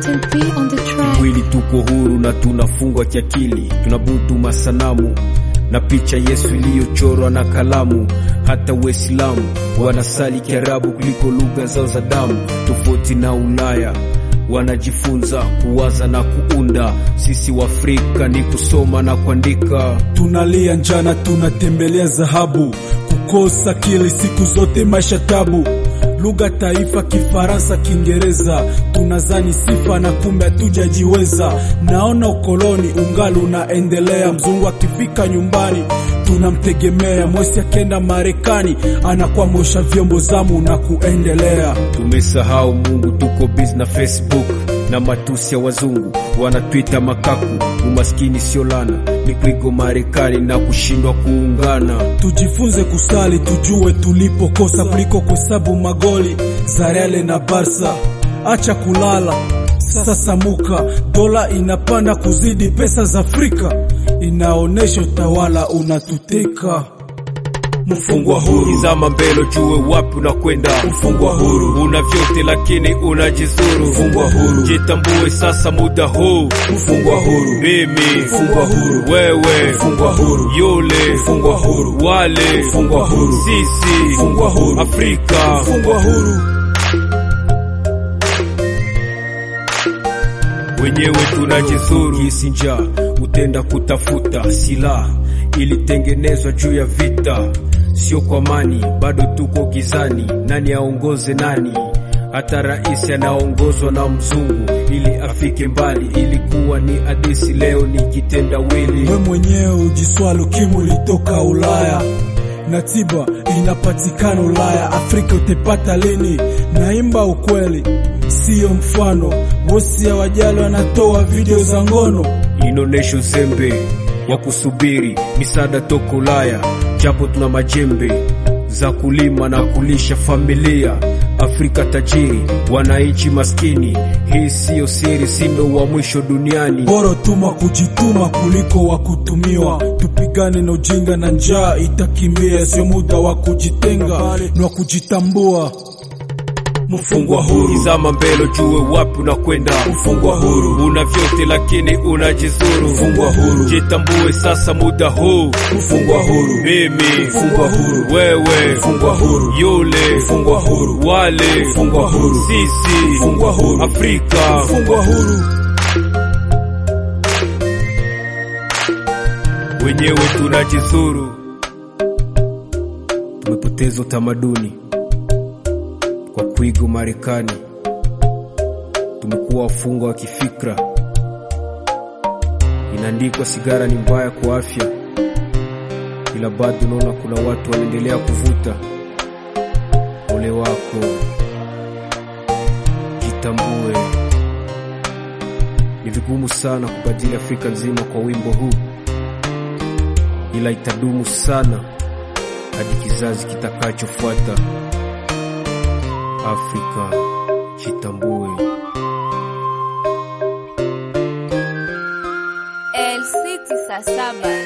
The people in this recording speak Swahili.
Content P on the track. Mwili tuko huru na tunafungwa kiakili, tunabudu masanamu na picha Yesu iliyochorwa na kalamu. Hata Waislamu wanasali Kiarabu kuliko lugha zao za damu. Tofauti na Ulaya wanajifunza kuwaza na kuunda. Sisi wa Afrika ni kusoma na kuandika. Tunalia njana, tunatembelea dhahabu. Kukosa kile siku zote maisha tabu. Lugha taifa Kifaransa, Kiingereza, tunazani sifa na kumbe hatujajiweza. Naona ukoloni ungali unaendelea. Mzungu akifika nyumbani tunamtegemea. Mwesi akienda Marekani anakuwa mosha vyombo zamu na kuendelea. Tumesahau Mungu, tuko busy na Facebook na matusi ya wazungu. Wanatwita makaku, umaskini sio lana, ni kuigo Marekani na kushindwa kuungana. Tujifunze kusali, tujue tulipokosa kuliko kuhesabu magoli za Real na Barca. Acha kulala, sasa muka. Dola inapanda kuzidi pesa za Afrika. Inaonesha utawala unatuteka. Mfungwa huru, izama mbele jue wapi unakwenda. Mfungwa huru, una vyote lakini unajizuru. Mfungwa huru, jitambue sasa muda huu. Mfungwa huru, mimi mfungwa huru, wewe mfungwa huru, yule mfungwa huru, wale mfungwa huru, sisi mfungwa huru, Afrika mfungwa huru. Wenyewe tunajizuru. Kisinja utenda kutafuta silaha ilitengenezwa juu ya vita, sio kwa amani. Bado tuko gizani, nani aongoze nani? Hata rais anaongozwa na mzungu ili afike mbali. Ilikuwa ni hadithi, leo ni kitendawili. We mwenyewe ujiswali, ukimwi ulitoka Ulaya na tiba inapatikana Ulaya. Afrika utepata lini? Naimba ukweli, sio mfano. Bosi ya wajali wanatoa video za ngono. Inonesho zembe ya kusubiri misaada toka Ulaya, japo tuna majembe za kulima na kulisha familia. Afrika tajiri, wananchi maskini, hii sio siri, sindo wa mwisho duniani. Bora tuma kujituma kuliko wa kutumiwa. Tupigane na ujinga na njaa itakimbia. Sio muda wa kujitenga, ni wa kujitambua. Mfungwa huru, izama mbele jue wapi unakwenda. Mfungwa huru, una vyote lakini unajizuru. Mfungwa huru, jitambue sasa muda huu. Mfungwa huru, mimi mfungwa huru, wewe mfungwa huru, yule mfungwa huru, wale mfungwa huru, sisi mfungwa huru, Afrika mfungwa huru. Wenyewe tunajizuru. Tumepoteza utamaduni kwa kuiga Marekani. Tumekuwa wafungwa wa kifikra. Inaandikwa sigara ni mbaya kwa afya, ila bado unaona kuna watu wanaendelea kuvuta. Ole wako, jitambue. Ni vigumu sana kubadili Afrika nzima kwa wimbo huu, ila itadumu sana hadi kizazi kitakachofuata. Afrika, jitambue. El City Sasaba.